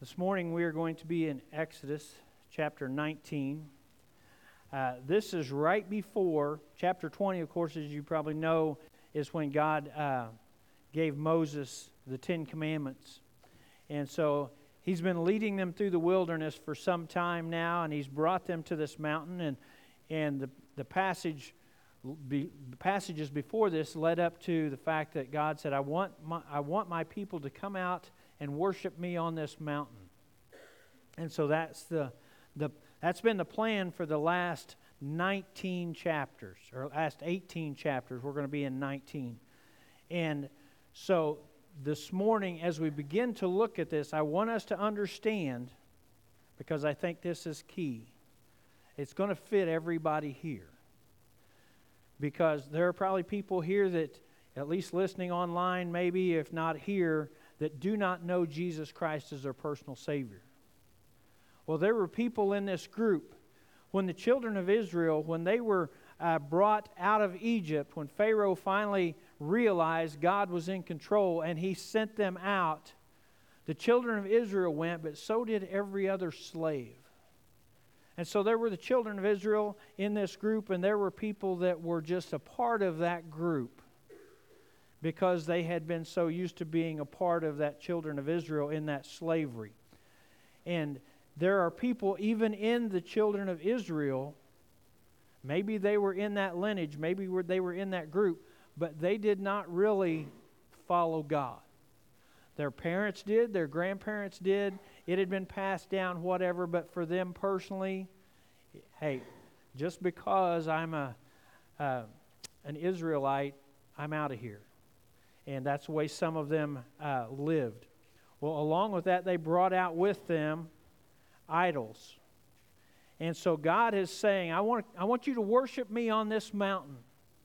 This morning we are going to be in Exodus chapter 19. This is right before chapter 20, of course, as you probably know, is when God gave Moses the Ten Commandments. And so he's been leading them through the wilderness for some time now, and he's brought them to this mountain. And the passages before this led up to the fact that God said, I want my people to come out and worship me on this mountain. And so that's been the plan for the last 19 chapters, or last 18 chapters. We're going to be in 19. And so this morning, as we begin to look at this, I want us to understand, because I think this is key, it's going to fit everybody here. Because there are probably people here that, at least listening online, maybe if not here, that do not know Jesus Christ as their personal Savior. Well, there were people in this group when the children of Israel, when they were brought out of Egypt, when Pharaoh finally realized God was in control and he sent them out, the children of Israel went, but so did every other slave. And so there were the children of Israel in this group, and there were people that were just a part of that group because they had been so used to being a part of that children of Israel in that slavery. And there are people even in the children of Israel, maybe they were in that lineage, maybe they were in that group, but they did not really follow God. Their parents did, their grandparents did, it had been passed down, whatever, but for them personally, hey, just because I'm an Israelite, I'm out of here. And that's the way some of them lived. Well, along with that, they brought out with them idols. And so God is saying, I want you to worship me on this mountain.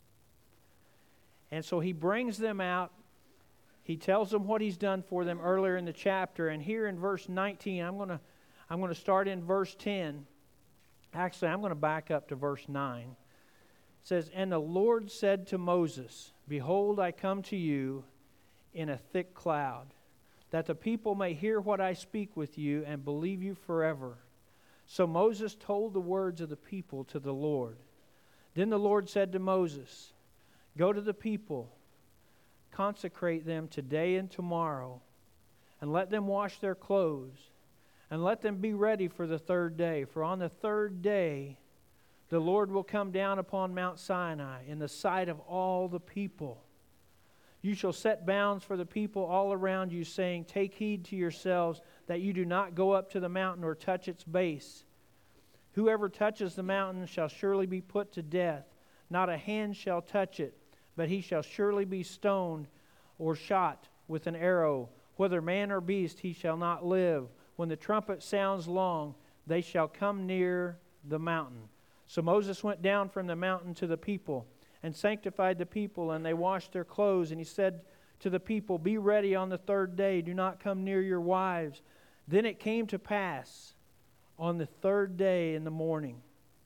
And so he brings them out. He tells them what he's done for them earlier in the chapter. And here in verse 19, I'm going to start in verse 10. Actually, I'm going to back up to verse 9. It says, And the Lord said to Moses, Behold, I come to you in a thick cloud, that the people may hear what I speak with you and believe you forever. So Moses told the words of the people to the Lord. Then the Lord said to Moses, Go to the people, consecrate them today and tomorrow, and let them wash their clothes, and let them be ready for the third day. For on the third day the Lord will come down upon Mount Sinai in the sight of all the people. You shall set bounds for the people all around you, saying, Take heed to yourselves that you do not go up to the mountain or touch its base. Whoever touches the mountain shall surely be put to death. Not a hand shall touch it, but he shall surely be stoned or shot with an arrow. Whether man or beast, he shall not live. When the trumpet sounds long, they shall come near the mountain. So Moses went down from the mountain to the people and sanctified the people, and they washed their clothes. And he said to the people, Be ready on the third day. Do not come near your wives. Then it came to pass on the third day in the morning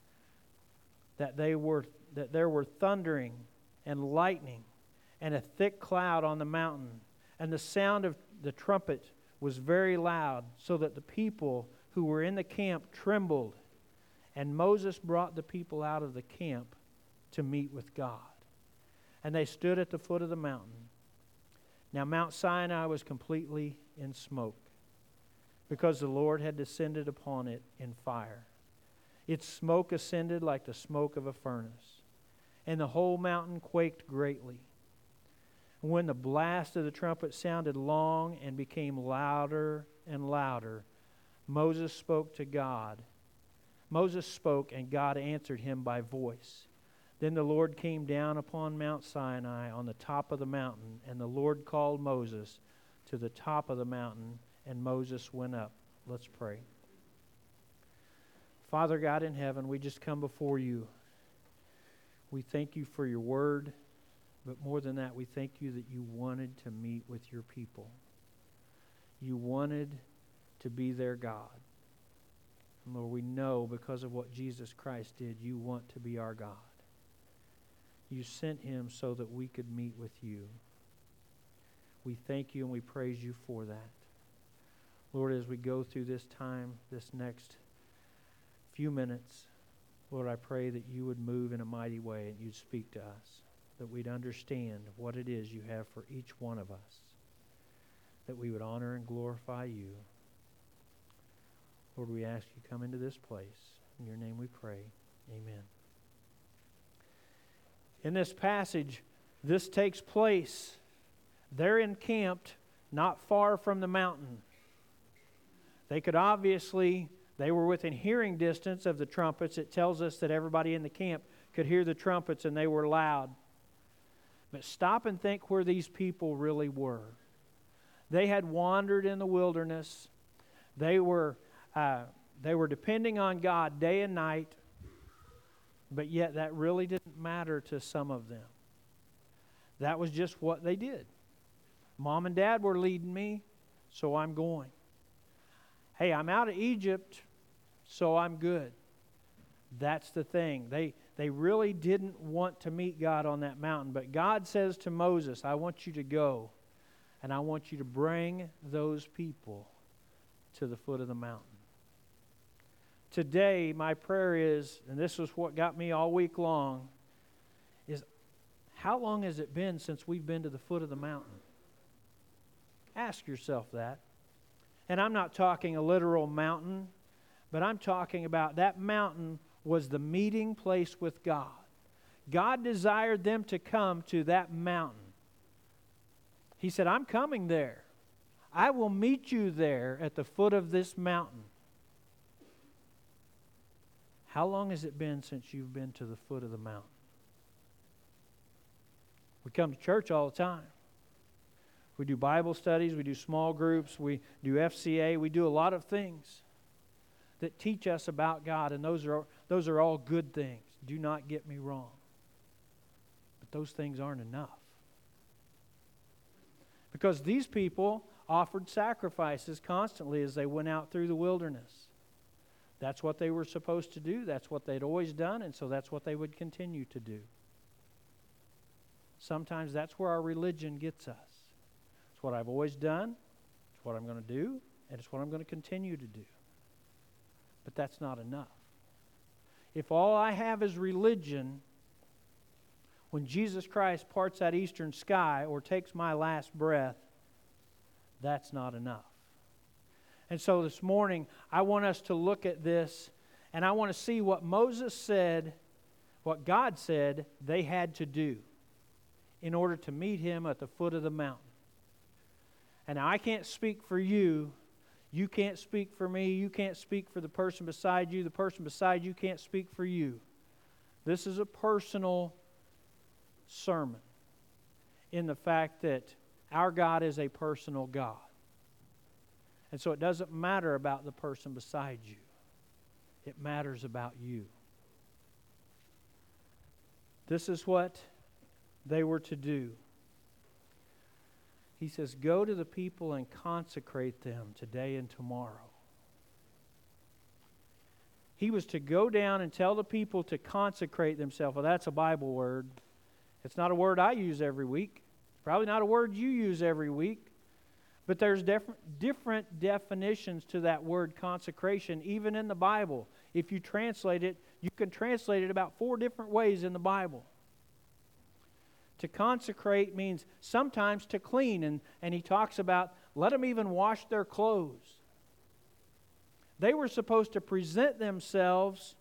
that there were thundering and lightning and a thick cloud on the mountain, and the sound of the trumpet was very loud, so that the people who were in the camp trembled. And Moses brought the people out of the camp to meet with God. And they stood at the foot of the mountain. Now Mount Sinai was completely in smoke, because the Lord had descended upon it in fire. Its smoke ascended like the smoke of a furnace, and the whole mountain quaked greatly. And when the blast of the trumpet sounded long and became louder and louder, Moses spoke to God. Moses spoke, and God answered him by voice. Then the Lord came down upon Mount Sinai on the top of the mountain, and the Lord called Moses to the top of the mountain, and Moses went up. Let's pray. Father God in heaven, we just come before you. We thank you for your word, but more than that, we thank you that you wanted to meet with your people. You wanted to be their God. And Lord, we know because of what Jesus Christ did, you want to be our God. You sent him so that we could meet with you. We thank you and we praise you for that. Lord, as we go through this time, this next few minutes, Lord, I pray that you would move in a mighty way and you'd speak to us, that we'd understand what it is you have for each one of us, that we would honor and glorify you. Lord, we ask you come into this place. In your name we pray. Amen. In this passage, this takes place. They're encamped not far from the mountain. They were within hearing distance of the trumpets. It tells us that everybody in the camp could hear the trumpets and they were loud. But stop and think where these people really were. They had wandered in the wilderness. They were depending on God day and night, but yet that really didn't matter to some of them. That was just what they did. Mom and Dad were leading me, so I'm going. Hey, I'm out of Egypt, so I'm good. That's the thing. They really didn't want to meet God on that mountain, but God says to Moses, I want you to go, and I want you to bring those people to the foot of the mountain. Today, my prayer is, and this is what got me all week long, is how long has it been since we've been to the foot of the mountain? Ask yourself that. And I'm not talking a literal mountain, but I'm talking about that mountain was the meeting place with God. God desired them to come to that mountain. He said, I'm coming there. I will meet you there at the foot of this mountain. How long has it been since you've been to the foot of the mountain? We come to church all the time. We do Bible studies, we do small groups, we do FCA, we do a lot of things that teach us about God, and those are all good things. Do not get me wrong. But those things aren't enough. Because these people offered sacrifices constantly as they went out through the wilderness. That's what they were supposed to do. That's what they'd always done, and so that's what they would continue to do. Sometimes that's where our religion gets us. It's what I've always done, it's what I'm going to do, and it's what I'm going to continue to do. But that's not enough. If all I have is religion, when Jesus Christ parts that eastern sky or takes my last breath, that's not enough. And so this morning, I want us to look at this, and I want to see what Moses said, what God said they had to do in order to meet him at the foot of the mountain. And I can't speak for you. You can't speak for me. You can't speak for the person beside you. The person beside you can't speak for you. This is a personal sermon in the fact that our God is a personal God. And so it doesn't matter about the person beside you. It matters about you. This is what they were to do. He says, go to the people and consecrate them today and tomorrow. He was to go down and tell the people to consecrate themselves. Well, that's a Bible word. It's not a word I use every week. It's probably not a word you use every week. But there's different definitions to that word consecration, even in the Bible. If you translate it, you can translate it about 4 different ways in the Bible. To consecrate means sometimes to clean, and he talks about let them even wash their clothes. They were supposed to present themselves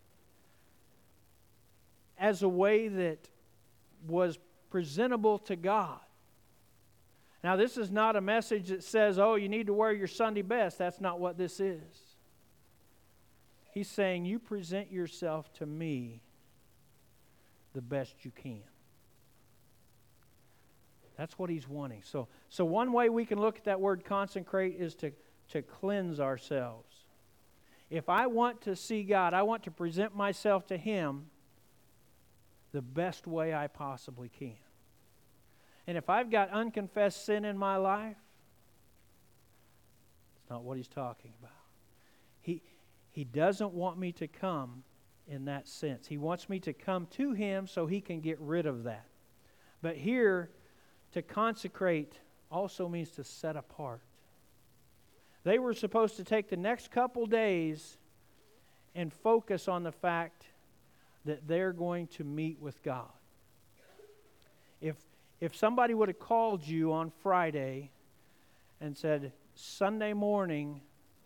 as a way that was presentable to God. Now, this is not a message that says, oh, you need to wear your Sunday best. That's not what this is. He's saying, you present yourself to me the best you can. That's what he's wanting. So one way we can look at that word consecrate is to cleanse ourselves. If I want to see God, I want to present myself to him the best way I possibly can. And if I've got unconfessed sin in my life, it's not what he's talking about. He doesn't want me to come in that sense. He wants me to come to him so he can get rid of that. But here, to consecrate also means to set apart. They were supposed to take the next couple days and focus on the fact that they're going to meet with God. If somebody would have called you on Friday and said, Sunday morning,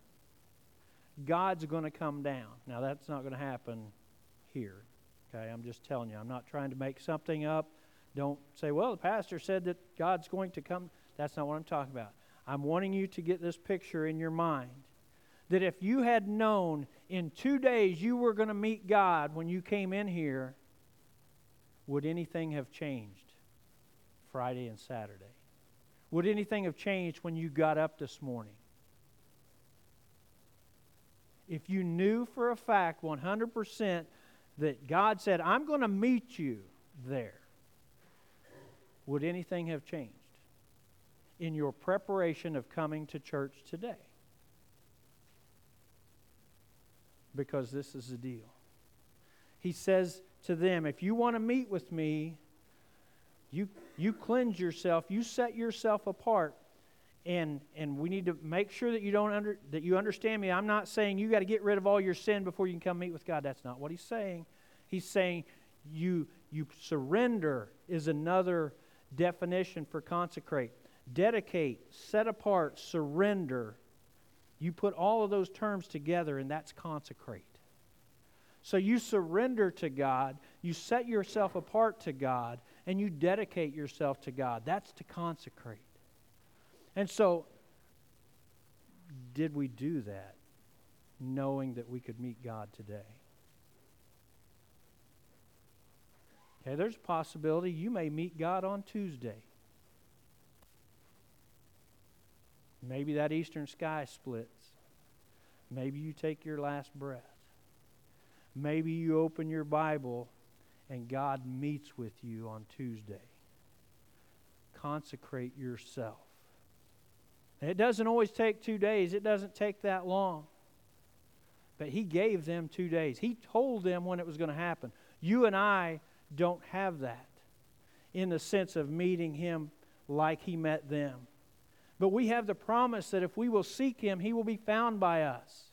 God's going to come down. Now, that's not going to happen here. Okay, I'm just telling you. I'm not trying to make something up. Don't say, well, the pastor said that God's going to come. That's not what I'm talking about. I'm wanting you to get this picture in your mind. That if you had known in 2 days you were going to meet God when you came in here, would anything have changed Friday and Saturday? Would anything have changed when you got up this morning? If you knew for a fact 100% that God said, I'm going to meet you there, would anything have changed in your preparation of coming to church today? Because this is the deal. He says to them, if you want to meet with me, you cleanse yourself, you set yourself apart, and we need to make sure that you understand me. I'm not saying you got to get rid of all your sin before you can come meet with God. That's not what he's saying. He's saying you surrender is another definition for consecrate. Dedicate, set apart, surrender. You put all of those terms together, and that's consecrate. So you surrender to God, you set yourself apart to God, and you dedicate yourself to God. That's to consecrate. And so, did we do that knowing that we could meet God today? Okay, there's a possibility you may meet God on Tuesday. Maybe that eastern sky splits. Maybe you take your last breath. Maybe you open your Bible and God meets with you on Tuesday. Consecrate yourself. It doesn't always take 2 days. It doesn't take that long. But He gave them 2 days. He told them when it was going to happen. You and I don't have that in the sense of meeting Him like He met them. But we have the promise that if we will seek Him, He will be found by us.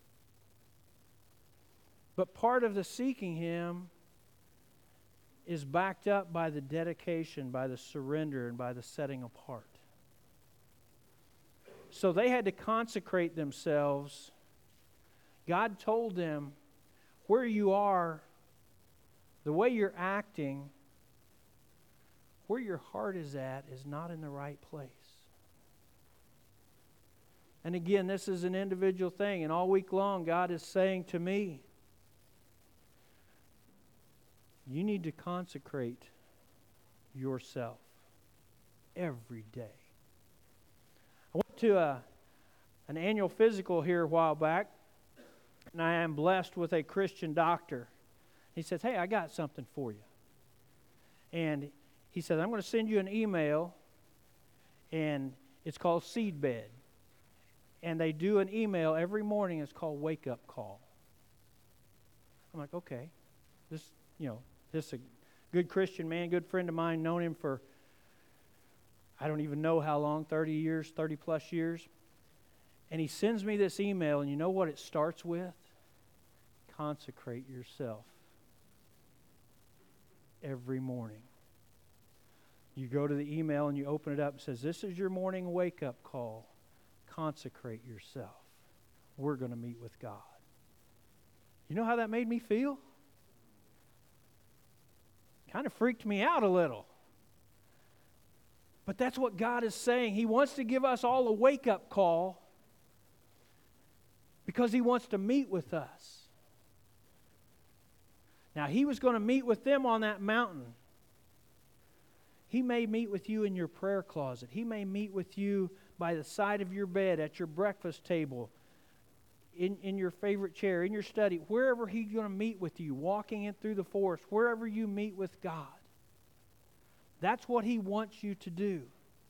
But part of the seeking Him is backed up by the dedication, by the surrender, and by the setting apart. So they had to consecrate themselves. God told them, where you are, the way you're acting, where your heart is at is not in the right place. And again, this is an individual thing. And all week long, God is saying to me, you need to consecrate yourself every day. I went to an annual physical here a while back, and I am blessed with a Christian doctor. He says, hey, I got something for you. And he says, I'm going to send you an email, and it's called Seedbed. And they do an email every morning. It's called Wake Up Call. I'm like, okay. This is a good Christian man, good friend of mine, known him for, I don't even know how long, 30 plus years. And he sends me this email, and you know what it starts with? Consecrate yourself every morning. You go to the email and you open it up. It says, this is your morning wake-up call. Consecrate yourself. We're going to meet with God. You know how that made me feel? Kind of freaked me out a little. But that's what God is saying. He wants to give us all a wake-up call because He wants to meet with us. Now, He was going to meet with them on that mountain. He may meet with you in your prayer closet. He may meet with you by the side of your bed, at your breakfast table, in your favorite chair, in your study, wherever He's going to meet with you, walking in through the forest, wherever you meet with God. That's what He wants you to do.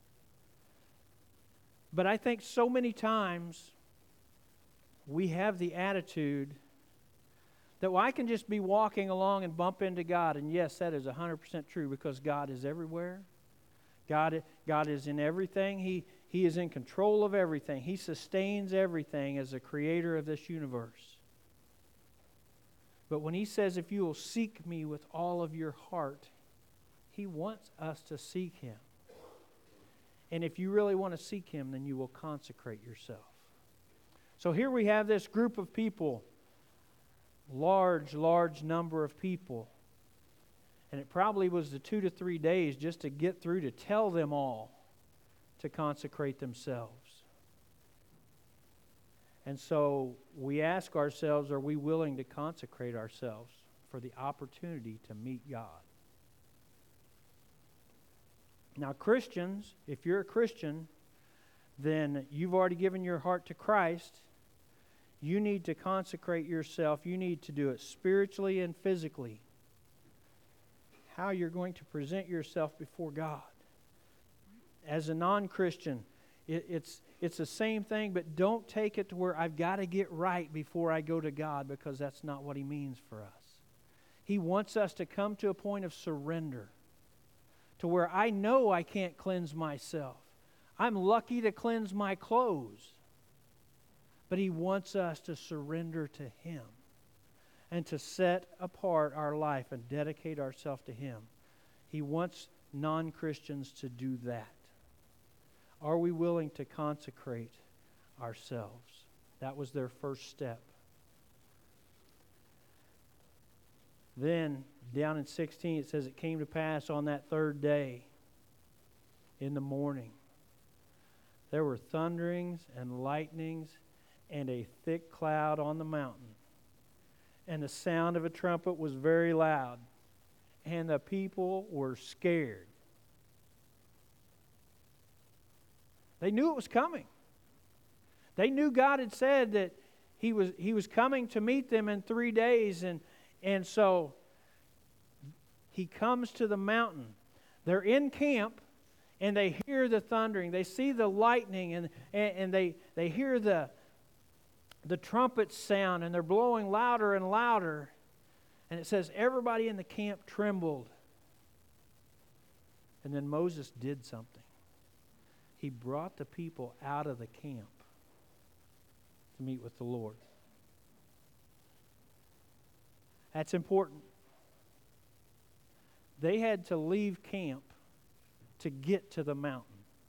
But I think so many times we have the attitude that, well, I can just be walking along and bump into God. And yes, that is 100% true, because God is everywhere. God is in everything. He is in control of everything. He sustains everything as the creator of this universe. But when He says, if you will seek me with all of your heart, He wants us to seek Him. And if you really want to seek Him, then you will consecrate yourself. So here we have this group of people, large number of people. And it probably was the 2 to 3 days just to get through to tell them all to consecrate themselves. And so we ask ourselves, are we willing to consecrate ourselves for the opportunity to meet God? Now, Christians, if you're a Christian, then you've already given your heart to Christ. You need to consecrate yourself. You need to do it spiritually and physically. How you're going to present yourself before God. As a non-Christian, it's the same thing, but don't take it to where I've got to get right before I go to God, because that's not what He means for us. He wants us to come to a point of surrender, to where I know I can't cleanse myself. I'm lucky to cleanse my clothes. But He wants us to surrender to Him and to set apart our life and dedicate ourselves to Him. He wants non-Christians to do that. Are we willing to consecrate ourselves? That was their first step. Then, down in 16, it says, it came to pass on that third day in the morning, there were thunderings and lightnings and a thick cloud on the mountain. And the sound of a trumpet was very loud, and the people were scared. They knew it was coming. They knew God had said that He was coming to meet them in 3 days, and so He comes to the mountain. They're in camp, and they hear the thundering. They see the lightning, and they hear the trumpet sound, and they're blowing louder and louder. And it says everybody in the camp trembled. And then Moses did something. He brought the people out of the camp to meet with the Lord. That's important. They had to leave camp to get to the mountain.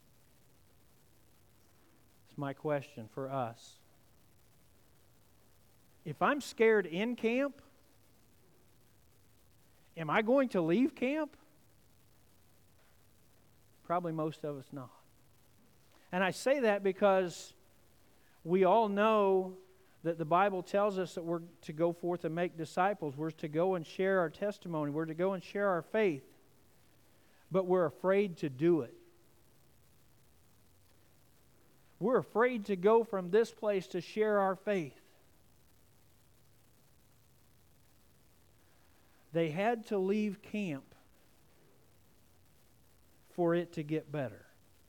It's my question for us. If I'm scared in camp, am I going to leave camp? Probably most of us not. And I say that because we all know that the Bible tells us that we're to go forth and make disciples. We're to go and share our testimony. We're to go and share our faith. But we're afraid to do it. We're afraid to go from this place to share our faith. They had to leave camp for it to get better.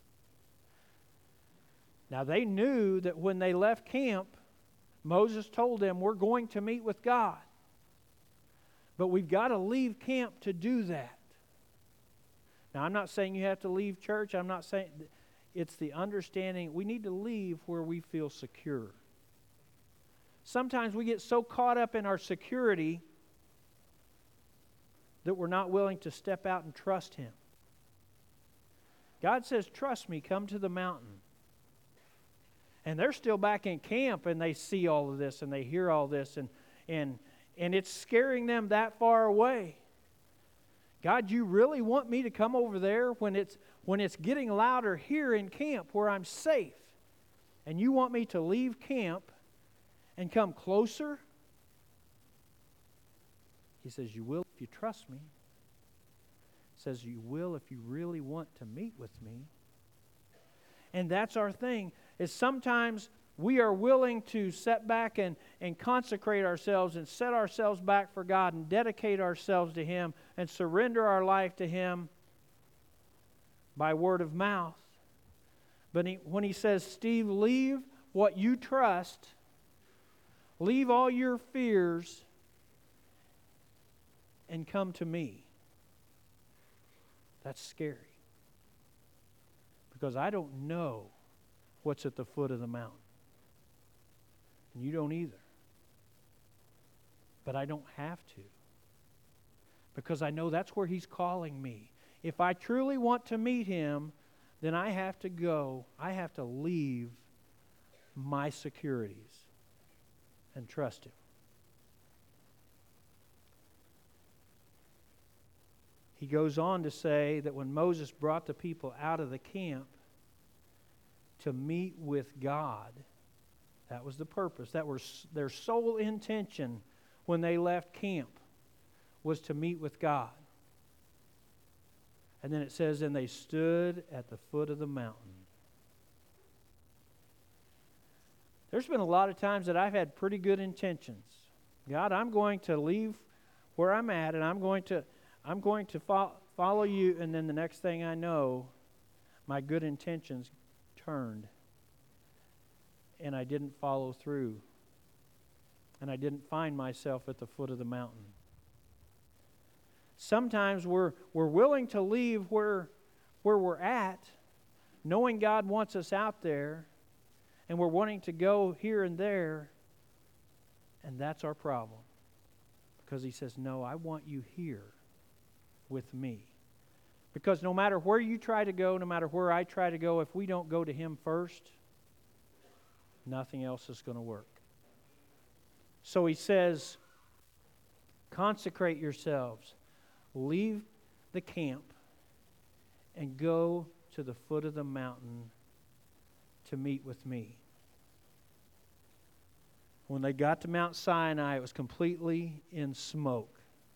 Now they knew that when they left camp, Moses told them, we're going to meet with God. But we've got to leave camp to do that. Now I'm not saying you have to leave church. I'm not saying... It's the understanding we need to leave where we feel secure. Sometimes we get so caught up in our security that we're not willing to step out and trust Him. God says, trust me, come to the mountain. And they're still back in camp, and they see all of this, and they hear all this, and it's scaring them that far away. God, you really want me to come over there when it's getting louder here in camp where I'm safe? And you want me to leave camp and come closer? He says, you will if you trust me. He says, you will if you really want to meet with me. And that's our thing, is sometimes we are willing to set back and consecrate ourselves and set ourselves back for God and dedicate ourselves to Him and surrender our life to Him by word of mouth. But when He says, Steve, leave what you trust, leave all your fears, and come to me. That's scary. Because I don't know what's at the foot of the mountain. And you don't either. But I don't have to. Because I know that's where He's calling me. If I truly want to meet Him, then I have to go. I have to leave my securities and trust Him. He goes on to say that when Moses brought the people out of the camp to meet with God, that was the purpose. That was their sole intention when they left camp, was to meet with God. And then it says, and they stood at the foot of the mountain. There's been a lot of times that I've had pretty good intentions. God, I'm going to leave where I'm at, and I'm going to follow you. And then the next thing I know, my good intentions turned, and I didn't follow through, and I didn't find myself at the foot of the mountain. Sometimes we're willing to leave where we're at, knowing God wants us out there, and we're wanting to go here and there, and that's our problem. Because He says, no, I want you here with me. Because no matter where you try to go, no matter where I try to go, if we don't go to Him first, nothing else is going to work. So He says, consecrate yourselves. Leave the camp and go to the foot of the mountain to meet with me. When they got to Mount Sinai, it was completely in smoke.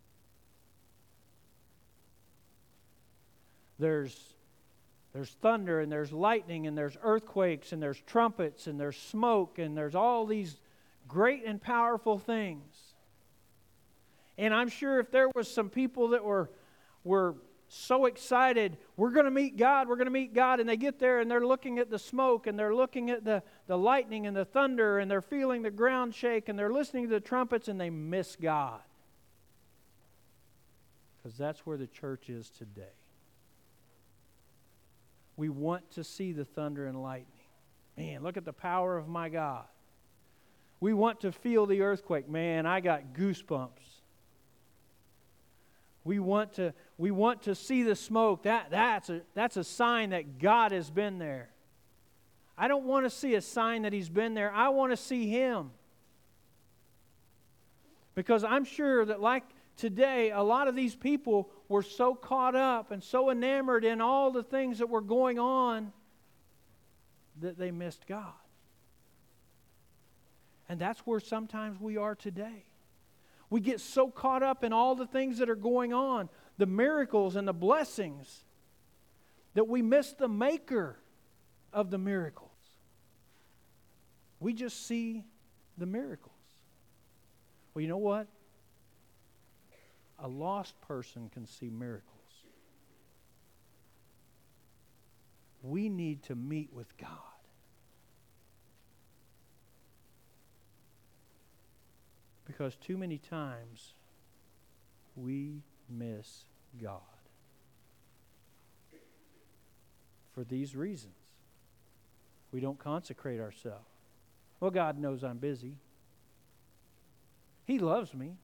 There's thunder, and there's lightning, and there's earthquakes, and there's trumpets, and there's smoke, and there's all these great and powerful things. And I'm sure if there was some people that were so excited, we're going to meet God, and they get there and they're looking at the smoke, and they're looking at the lightning and the thunder, and they're feeling the ground shake, and they're listening to the trumpets, and they miss God. Because that's where the church is today. We want to see the thunder and lightning. Man, look at the power of my God. We want to feel the earthquake. Man, I got goosebumps. We want to see the smoke. That's a sign that God has been there. I don't want to see a sign that He's been there. I want to see Him. Because I'm sure that like today, a lot of these people were so caught up and so enamored in all the things that were going on that they missed God. And that's where sometimes we are today. We get so caught up in all the things that are going on, the miracles and the blessings, that we miss the maker of the miracles. We just see the miracles. Well, you know what? A lost person can see miracles. We need to meet with God. Because too many times we miss God. For these reasons. We don't consecrate ourselves. Well, God knows I'm busy. He loves me.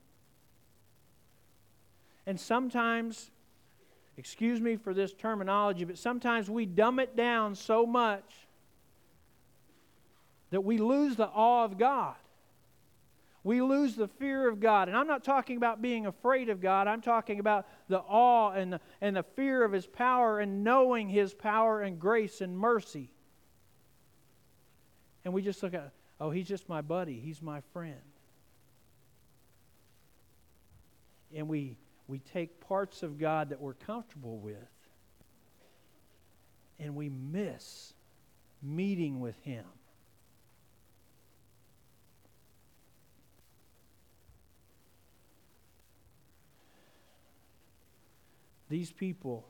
And sometimes, excuse me for this terminology, but sometimes we dumb it down so much that we lose the awe of God. We lose the fear of God. And I'm not talking about being afraid of God. I'm talking about the awe and the fear of His power and knowing His power and grace and mercy. And we just look at, oh, He's just my buddy. He's my friend. And we take parts of God that we're comfortable with, and we miss meeting with Him. These people,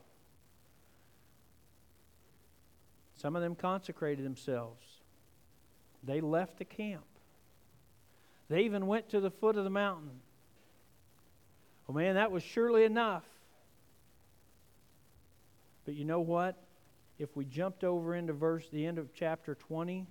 some of them consecrated themselves. They left the camp. They even went to the foot of the mountain. Well, man, that was surely enough. But you know what? if we jumped over into the end of chapter 20,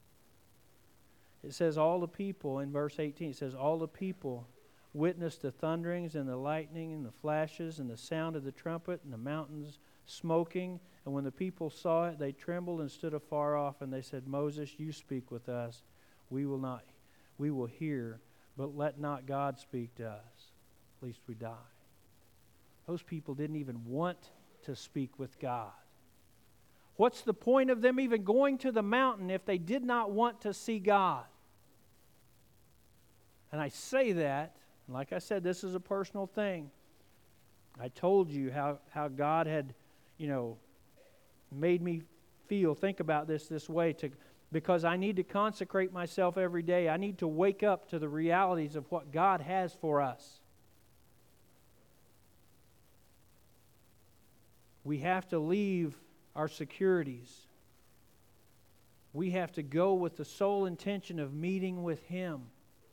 it says all the people, in verse 18, it says all the people witnessed the thunderings and the lightning and the flashes and the sound of the trumpet and the mountains smoking. And when the people saw it, they trembled and stood afar off, and they said, Moses, you speak with us. We will hear, but let not God speak to us, lest we die. Those people didn't even want to speak with God. What's the point of them even going to the mountain if they did not want to see God? And I say that, like I said, this is a personal thing. I told you how God had, made me think about this way, because I need to consecrate myself every day. I need to wake up to the realities of what God has for us. We have to leave our securities. We have to go with the sole intention of meeting with Him.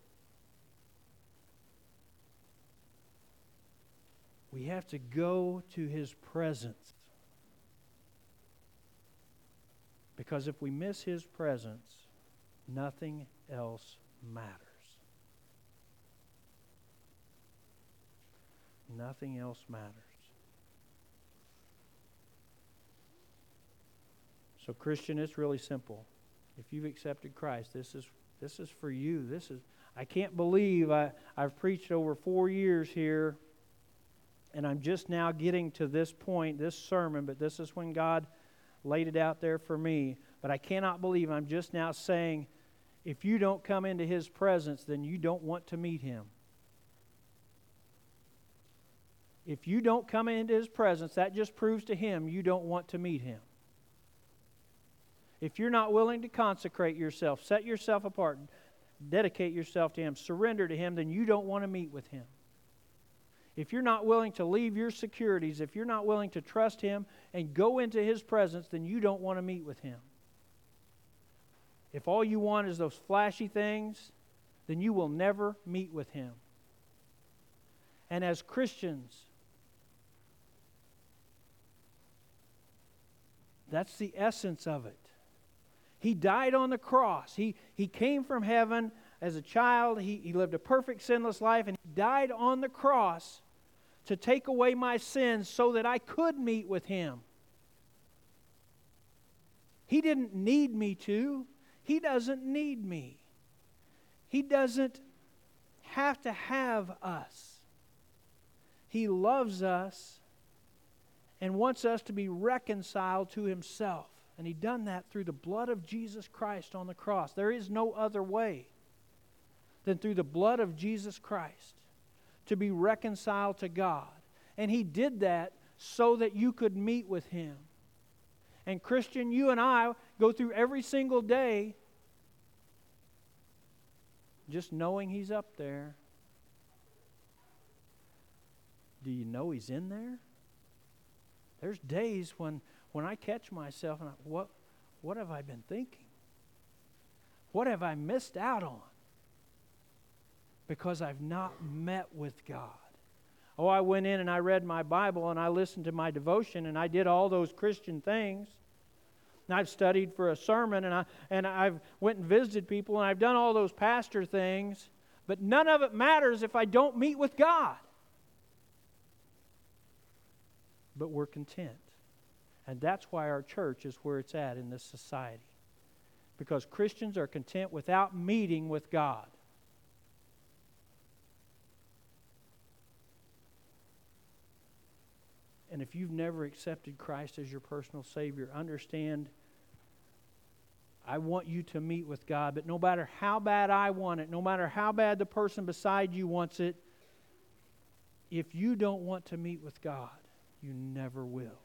We have to go to His presence. Because if we miss His presence, nothing else matters. Nothing else matters. So, Christian, it's really simple. If you've accepted Christ, this is for you. I can't believe I've preached over 4 years here, and I'm just now getting to this point, this sermon, but this is when God laid it out there for me. But I cannot believe I'm just now saying, if you don't come into His presence, then you don't want to meet Him. If you don't come into His presence, that just proves to Him you don't want to meet Him. If you're not willing to consecrate yourself, set yourself apart, dedicate yourself to Him, surrender to Him, then you don't want to meet with Him. If you're not willing to leave your securities, if you're not willing to trust Him and go into His presence, then you don't want to meet with Him. If all you want is those flashy things, then you will never meet with Him. And as Christians, that's the essence of it. He died on the cross. He came from heaven as a child. He lived a perfect sinless life, and He died on the cross to take away my sins so that I could meet with Him. He didn't need me to. He doesn't need me. He doesn't have to have us. He loves us and wants us to be reconciled to Himself. And He done that through the blood of Jesus Christ on the cross. There is no other way than through the blood of Jesus Christ to be reconciled to God. And He did that so that you could meet with Him. And Christian, you and I go through every single day just knowing He's up there. Do you know He's in there? There's days when I catch myself and what have I been thinking? What have I missed out on? Because I've not met with God. Oh, I went in and I read my Bible and I listened to my devotion and I did all those Christian things. And I've studied for a sermon and I've went and visited people and I've done all those pastor things. But none of it matters if I don't meet with God. But we're content. And that's why our church is where it's at in this society. Because Christians are content without meeting with God. And if you've never accepted Christ as your personal Savior, understand, I want you to meet with God. But no matter how bad I want it, no matter how bad the person beside you wants it, if you don't want to meet with God, you never will.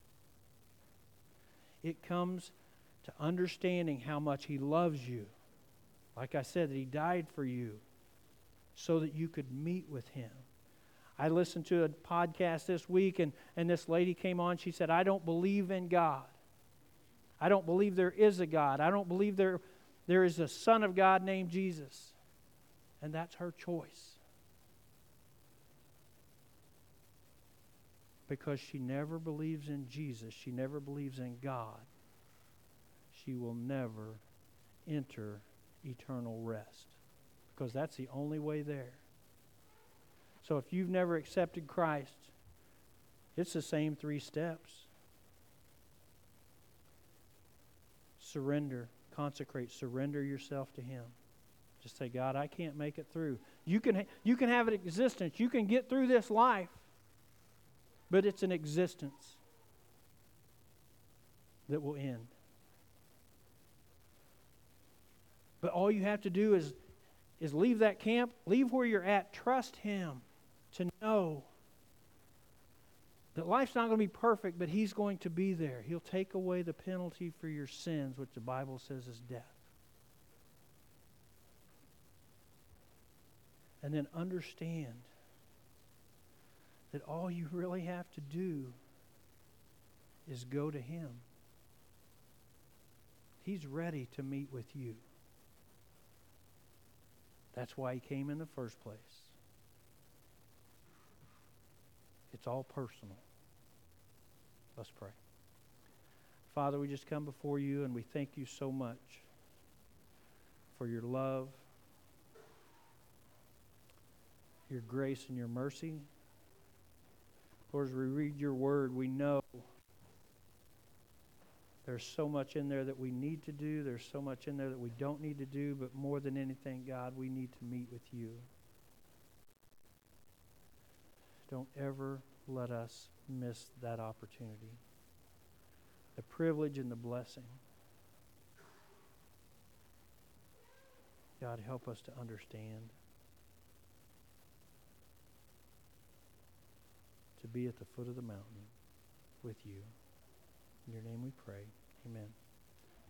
It comes to understanding how much He loves you. Like I said, that He died for you so that you could meet with Him. I listened to a podcast this week and this lady came on. She said, I don't believe in God. I don't believe there is a God. I don't believe there is a Son of God named Jesus. And that's her choice. because she never believes in Jesus, she never believes in God, she will never enter eternal rest. Because that's the only way there. So if you've never accepted Christ, it's the same 3 steps. Surrender, consecrate, surrender yourself to Him. Just say, God, I can't make it through. You can have an existence. You can get through this life. But it's an existence that will end. But all you have to do is leave that camp, leave where you're at, trust Him to know that life's not going to be perfect, but He's going to be there. He'll take away the penalty for your sins, which the Bible says is death. And then understand that all you really have to do is go to Him. He's ready to meet with you. That's why He came in the first place. It's all personal. Let's pray. Father, we just come before You and we thank You so much for Your love, Your grace, and Your mercy. Lord, as we read Your Word, we know there's so much in there that we need to do. There's so much in there that we don't need to do. But more than anything, God, we need to meet with You. Don't ever let us miss that opportunity. The privilege and the blessing. God, help us to understand. To be at the foot of the mountain with You. In Your name we pray. Amen.